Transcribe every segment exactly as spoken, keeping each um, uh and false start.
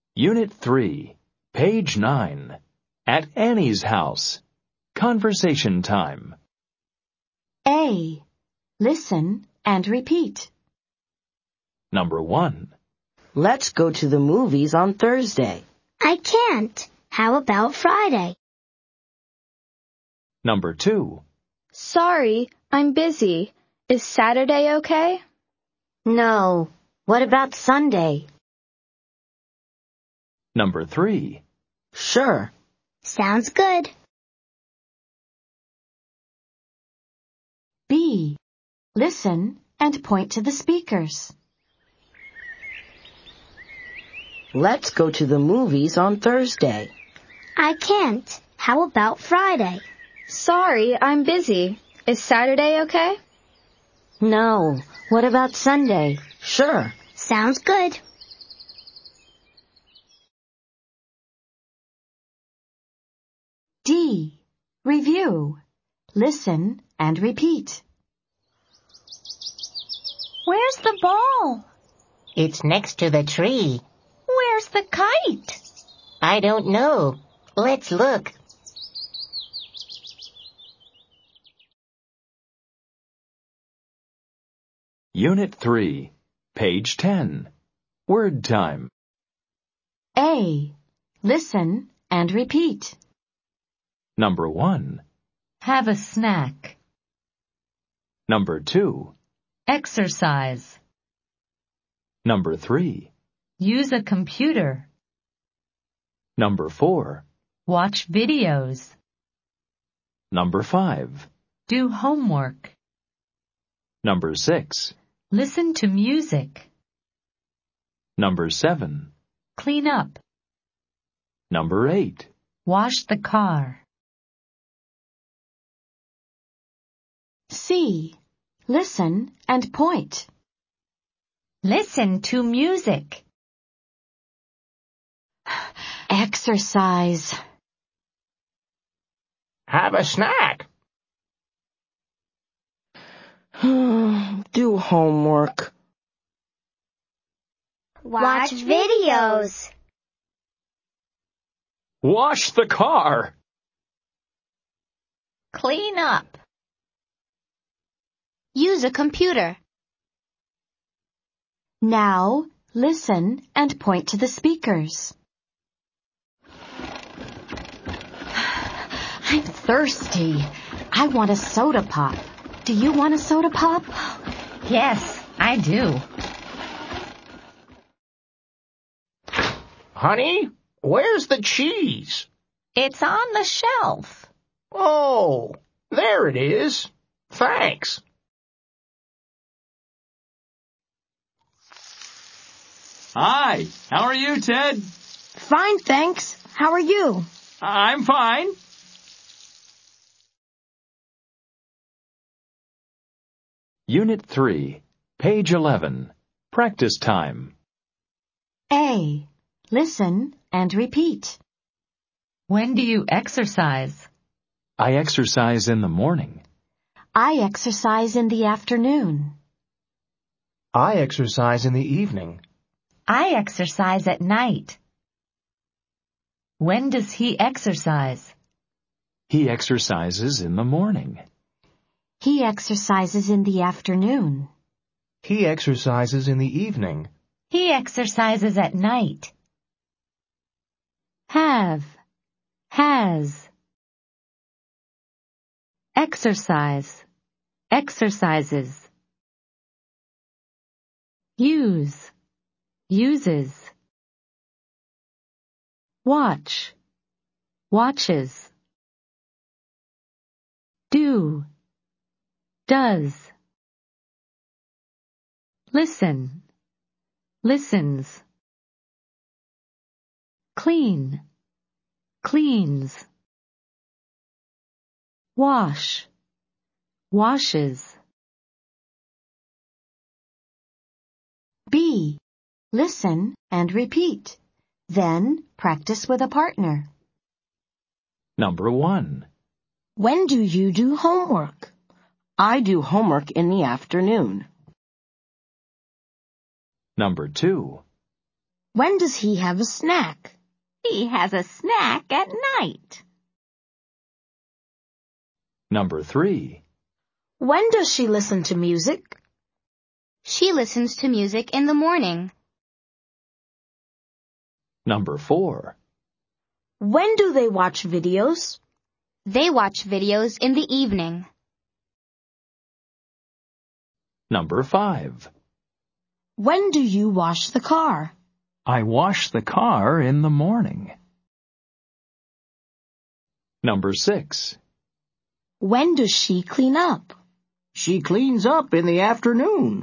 Unit three, page nine. At Annie's house. Conversation time. A. Listen and repeat. Number one. Let's go to the movies on Thursday. I can't. How about Friday? Number two. Sorry, I'm busy. Is Saturday okay? No. What about Sunday? Number three. Sure. Sounds good. B. Listen and point to the speakers. Let's go to the movies on Thursday. I can't. How about Friday? Sorry, I'm busy. Is Saturday okay? No. What about Sunday? Sure. Sounds good. D. Review. Listen and repeat. Where's the ball? It's next to the tree. Where's the kite? I don't know. Let's look. Unit three, page ten. Word time. A. Listen and repeat. Number one. Have a snack. Number two. Exercise. Number three. Use a computer. Number four. Watch videos. Number five. Do homework. Number six. Listen to music. Number seven. Clean up. Number eight. Wash the car. C. Listen and point. Listen to music. Exercise. Have a snack. Do homework. Watch videos. Wash the car. Clean up. Use a computer. Now, listen and point to the speakers. I'm thirsty. I want a soda pop. Do you want a soda pop? Yes, I do. Honey, where's the cheese? It's on the shelf. Oh, there it is. Thanks. Hi, how are you, Ted? Fine, thanks. How are you? I'm fine. Unit three, page eleven. Practice time. A. Listen and repeat. When do you exercise? I exercise in the morning. I exercise in the afternoon. I exercise in the evening. I exercise at night. When does he exercise? He exercises in the morning. He exercises in the afternoon. He exercises in the evening. He exercises at night. Have. Has. Exercise. Exercises. Use. Uses. Watch. Watches. Do. Does. Listen. Listens. Clean. Cleans. Wash. Washes. B. Listen and repeat. Then practice with a partner. Number one. When do you do homework? I do homework in the afternoon. Number two. When does he have a snack? He has a snack at night. Number three. When does she listen to music? She listens to music in the morning. Number four. When do they watch videos? They watch videos in the evening. Number five. When do you wash the car? I wash the car in the morning. Number six. When does she clean up? She cleans up in the afternoon.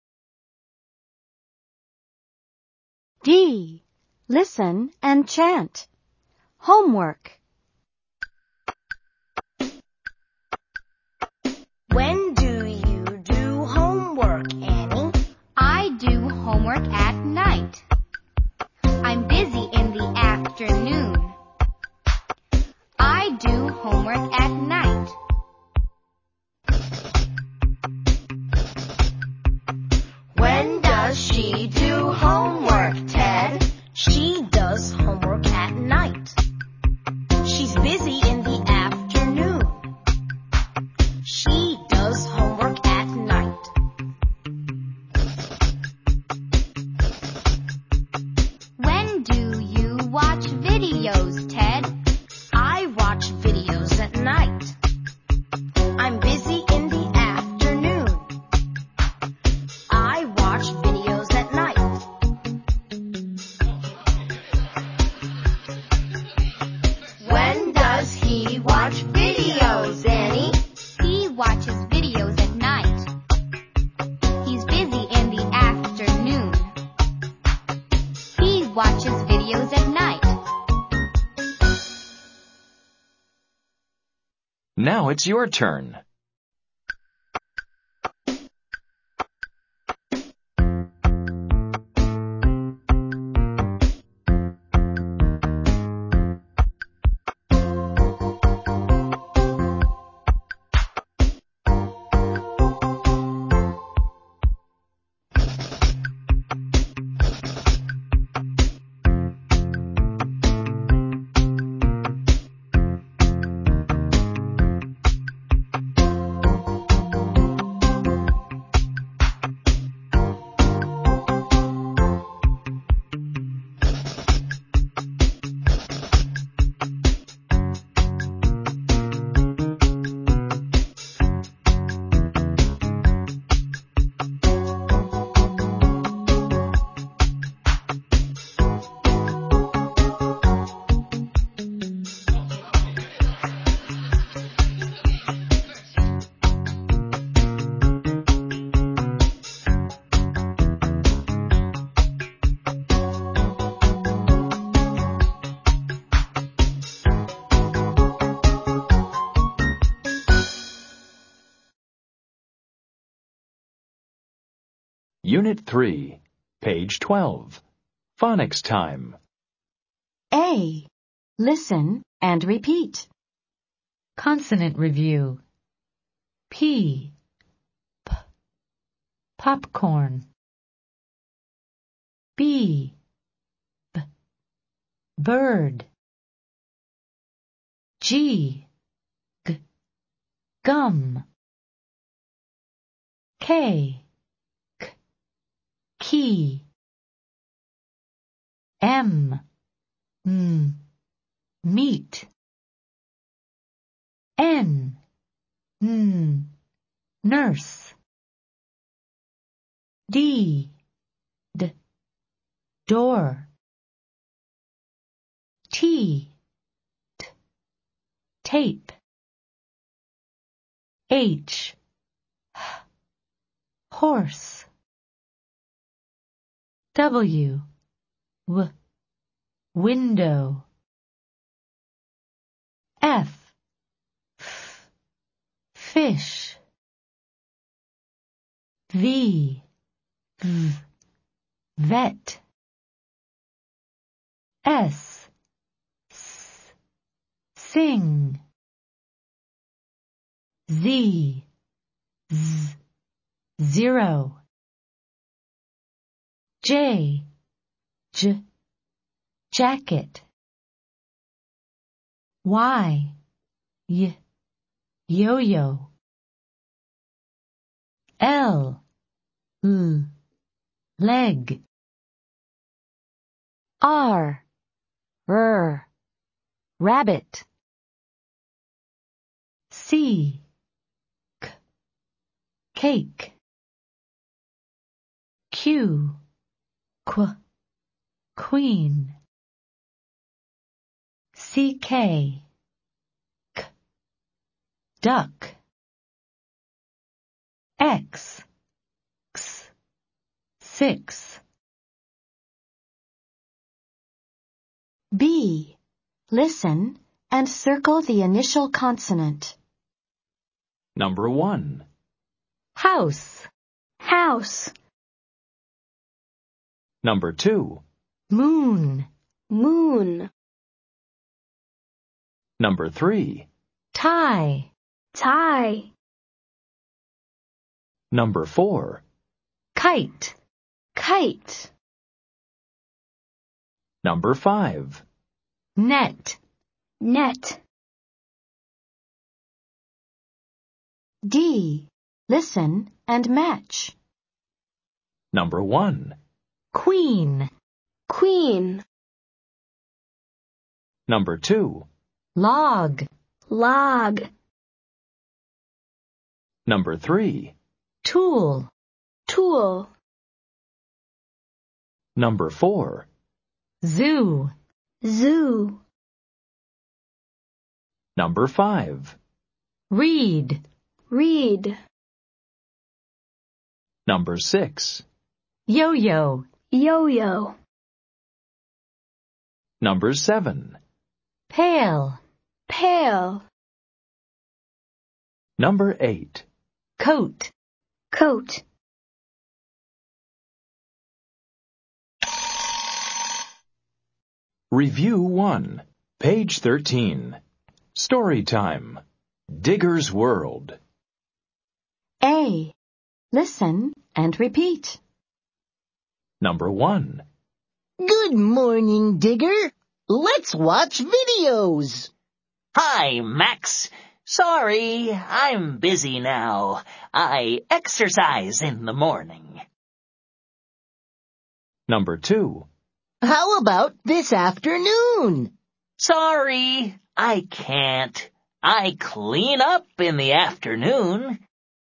D. Listen and chant. Homework. When do you do homework, Annie? I do homework at night. I'm busy in the afternoon. I do homework at night. When does she do homework, Ted? She does homework at night. She's busy in the afternoon. She does homework at night. When do you watch videos, Ted? I watch videos at night. I'm busy in the afternoon. I watch videos at night. When does he watch videos, Annie? He watches videos at night. He's busy in the afternoon. He watches videos at night. Now it's your turn. Unit three, page twelve. Phonics time. A. Listen and repeat. Consonant review. P. P. Popcorn. B. B. Bird. G. G. Gum. K. K. Key. M. M. Meat. N. N. Nurse. D. D. Door. T. T. Tape. H. H. Horse. W. W. Window. F. F. Fish. V. V. Vet. S. S. Sing. Z. Z. Zero. J. J, jacket. Y, y, yo-yo. L, l, leg. R, r, rabbit. C, k, cake. Q, qu, queen. C K, k, duck. X, x, six. B. Listen and circle the initial consonant. Number one. House, House, Number two. moon. moon, Number three. Tie, tie, Number four. kite. kite, Number five. Net, net, D. Listen and match. Number one. queen. queen, Number two. Log, log, Number three. tool. tool, Number four. Zoo, zoo, Number five. reed. reed, Number six. Yo-yo, yo-yo, Number seven. pail. pail, Number eight. Coat. coat. Review one. Page thirteen. Story time. Digger's World. A. Listen and repeat. Number one. Good morning, Digger. Let's watch videos. Hi, Max. Sorry, I'm busy now. I exercise in the morning. Number two. How about this afternoon? Sorry, I can't. I clean up in the afternoon.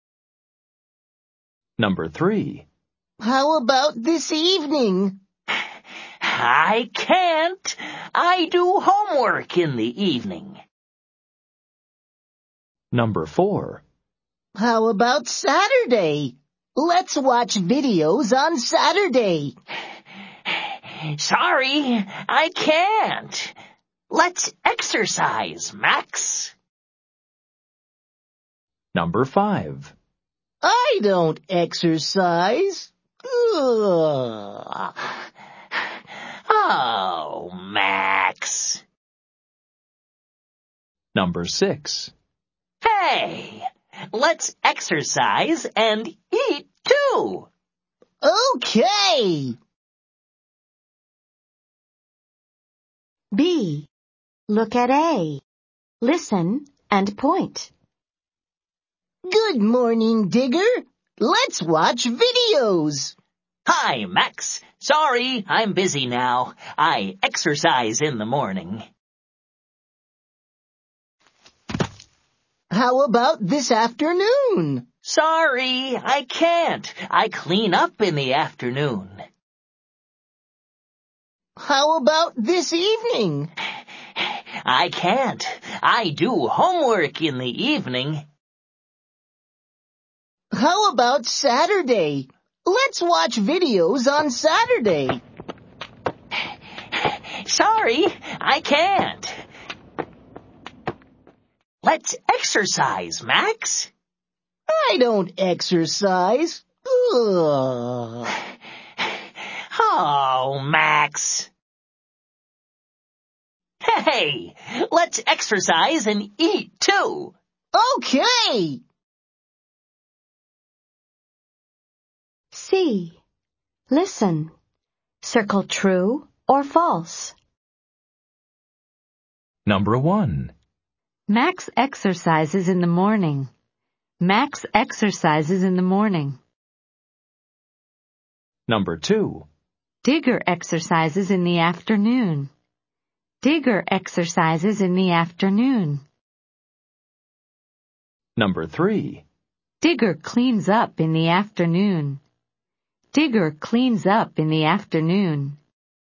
Number three. How about this evening? I can't. I do homework in the evening. Number four. How about Saturday? Let's watch videos on Saturday. Sorry, I can't. Let's exercise, Max. Number five. I don't exercise. Ugh. Oh, Max. Number six. Hey, let's exercise and eat too. Okay. B. Look at A. Listen and point. Good morning, Digger. Let's watch videos. Hi, Max. Sorry, I'm busy now. I exercise in the morning. How about this afternoon? Sorry, I can't. I clean up in the afternoon. How about this evening? I can't. I do homework in the evening. How about Saturday? Let's watch videos on Saturday. Sorry, I can't. Let's exercise, Max. I don't exercise. Ugh. Oh, Max. Hey, let's exercise and eat too. Okay. C. Listen. Circle true or false. Number one. Max exercises in the morning. Max exercises in the morning. Number two. Digger exercises in the afternoon. Digger exercises in the afternoon. Number three. Digger cleans up in the afternoon. Digger cleans up in the afternoon.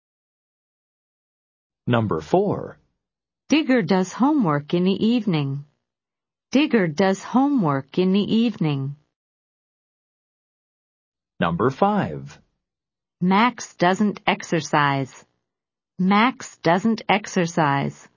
Number four. Digger does homework in the evening. Digger does homework in the evening. Number five. Max doesn't exercise. Max doesn't exercise.